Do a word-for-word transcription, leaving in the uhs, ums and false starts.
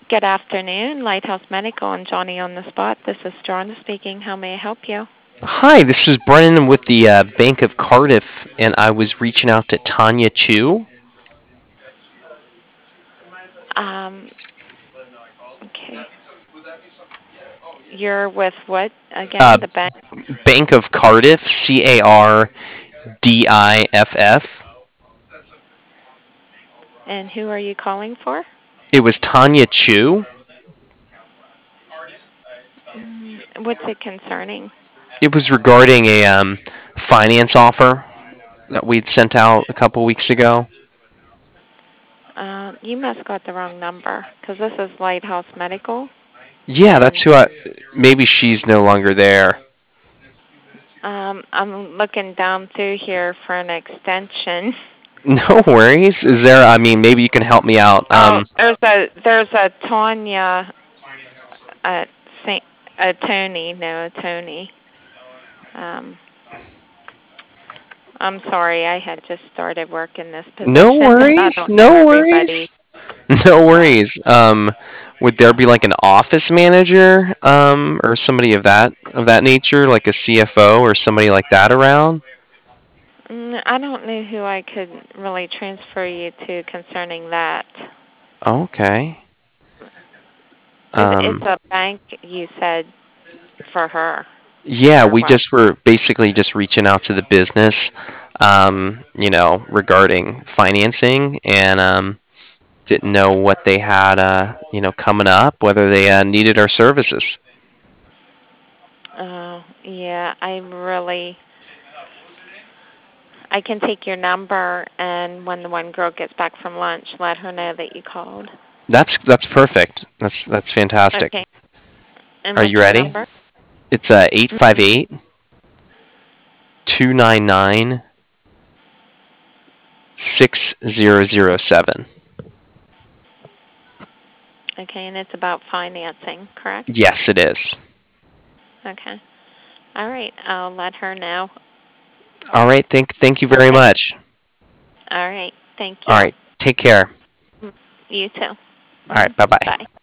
Good afternoon, Lighthouse Medical and Johnny on the spot. This is John speaking. How may I help you? Hi, this is Brennan with the uh, Bank of Cardiff, and I was reaching out to Tanya Chu. Um, okay. You're with what Uh, again? The bank? Bank of Cardiff, C A R D I F F. And who are you calling for? It was Tanya Chu. Mm, what's it concerning? It was regarding a um, finance offer that we'd sent out a couple weeks ago. Uh, you must got the wrong number because this is Lighthouse Medical, Yeah, that's and who I. Maybe she's no longer there. um, I'm looking down through here for an extension. No worries. Is there? I mean, maybe you can help me out. Oh, Um, there's a there's a Tanya, uh, Saint, a Tony, no, a Tony. Um, I'm sorry, I had just started working this no position, and I worries. don't know No everybody. worries. No Um, worries. Um, would there be like an office manager, um, or somebody of that of that nature, like a C F O or somebody like that around? mm, I don't know who I could really transfer you to concerning that. Okay. It, it's Um, a bank, you said, for her, yeah, or we what? just were basically just reaching out to the business, um, you know, regarding financing, and um, didn't know what they had, uh, you know, coming up, whether they uh, needed our services. Oh, yeah, I really, I can take your number, and when the one girl gets back from lunch, let her know that you called. That's that's perfect. That's that's fantastic. Okay, and Are what's you your ready? number? It's uh eight five Mm-hmm. eight two nine nine six zero zero seven. Okay, and it's about financing, correct? Yes, it is. Okay. All right, I'll let her know. All right. Thank thank you very Okay. much. All right. Thank All you. right. Take care. Mm, You too. All right. Mm, Bye bye. bye.